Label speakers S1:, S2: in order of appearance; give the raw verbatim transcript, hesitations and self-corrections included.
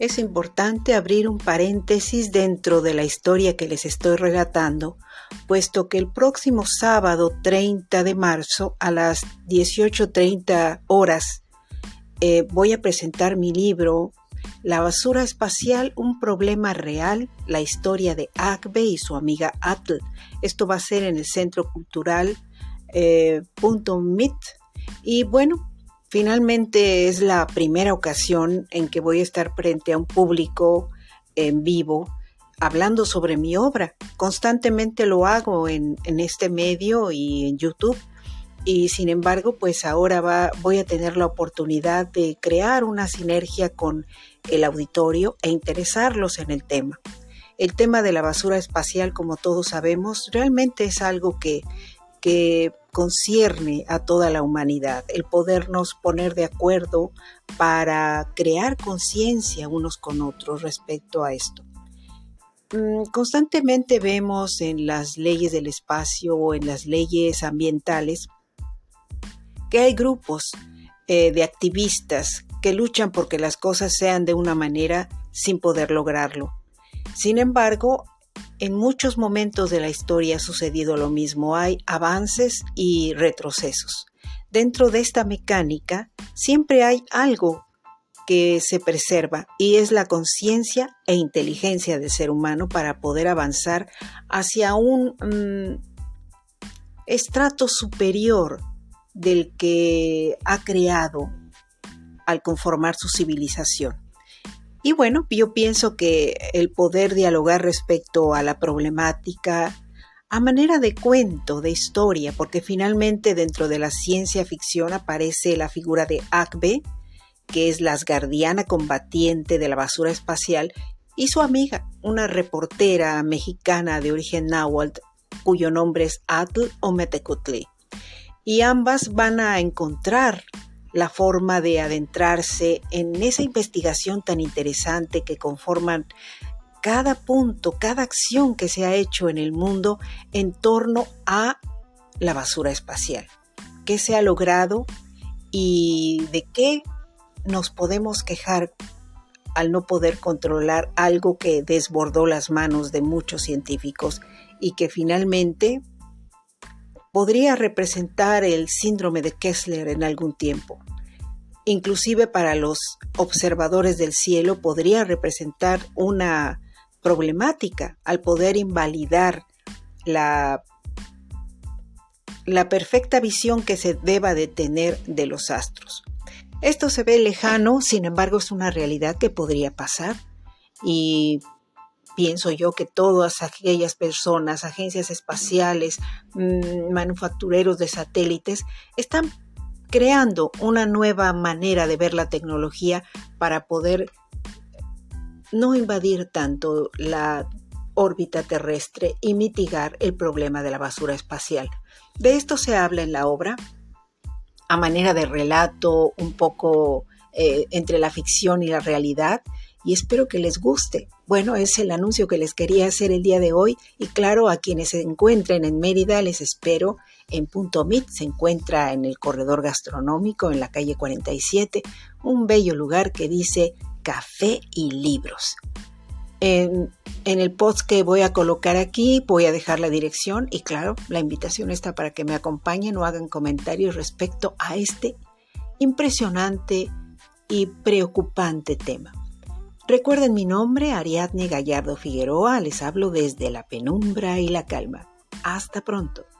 S1: Es importante abrir un paréntesis dentro de la historia que les estoy relatando, puesto que el próximo sábado treinta de marzo a las dieciocho treinta horas eh, voy a presentar mi libro La basura espacial, un problema real, la historia de Agbe y su amiga Atl. Esto va a ser en el Centro Cultural eh, punto mit y bueno, finalmente es la primera ocasión en que voy a estar frente a un público en vivo hablando sobre mi obra. Constantemente lo hago en, en este medio y en YouTube. Y sin embargo, pues ahora va, voy a tener la oportunidad de crear una sinergia con el auditorio e interesarlos en el tema. El tema de la basura espacial, como todos sabemos, realmente es algo que, que concierne a toda la humanidad. El podernos poner de acuerdo para crear conciencia unos con otros respecto a esto. Constantemente vemos en las leyes del espacio o en las leyes ambientales que hay grupos eh, de activistas que luchan porque las cosas sean de una manera sin poder lograrlo. Sin embargo, en muchos momentos de la historia ha sucedido lo mismo. Hay avances y retrocesos. Dentro de esta mecánica siempre hay algo que se preserva y es la conciencia e inteligencia del ser humano para poder avanzar hacia un um, estrato superior del que ha creado al conformar su civilización. Y bueno, yo pienso que el poder dialogar respecto a la problemática a manera de cuento, de historia, porque finalmente dentro de la ciencia ficción aparece la figura de Agbe, que es la asgardiana combatiente de la basura espacial, y su amiga, una reportera mexicana de origen náhuatl, cuyo nombre es Atl o Metecutli. Y ambas van a encontrar la forma de adentrarse en esa investigación tan interesante que conforman cada punto, cada acción que se ha hecho en el mundo en torno a la basura espacial. ¿Qué se ha logrado y de qué nos podemos quejar al no poder controlar algo que desbordó las manos de muchos científicos y que finalmente podría representar el síndrome de Kessler en algún tiempo? Inclusive para los observadores del cielo podría representar una problemática al poder invalidar la, la perfecta visión que se deba de tener de los astros. Esto se ve lejano, sin embargo es una realidad que podría pasar y pienso yo que todas aquellas personas, agencias espaciales, mmm, manufactureros de satélites, están creando una nueva manera de ver la tecnología para poder no invadir tanto la órbita terrestre y mitigar el problema de la basura espacial. De esto se habla en la obra, a manera de relato, un poco eh, entre la ficción y la realidad, y espero que les guste. Bueno, es el anuncio que les quería hacer el día de hoy y claro, a quienes se encuentren en Mérida les espero en Punto Mit. Se encuentra en el corredor gastronómico en la calle cuarenta y siete, un bello lugar que dice Café y Libros. En, en el post que voy a colocar aquí voy a dejar la dirección y claro, la invitación está para que me acompañen o hagan comentarios respecto a este impresionante y preocupante tema. Recuerden mi nombre, Ariadne Gallardo Figueroa, les hablo desde la penumbra y la calma. Hasta pronto.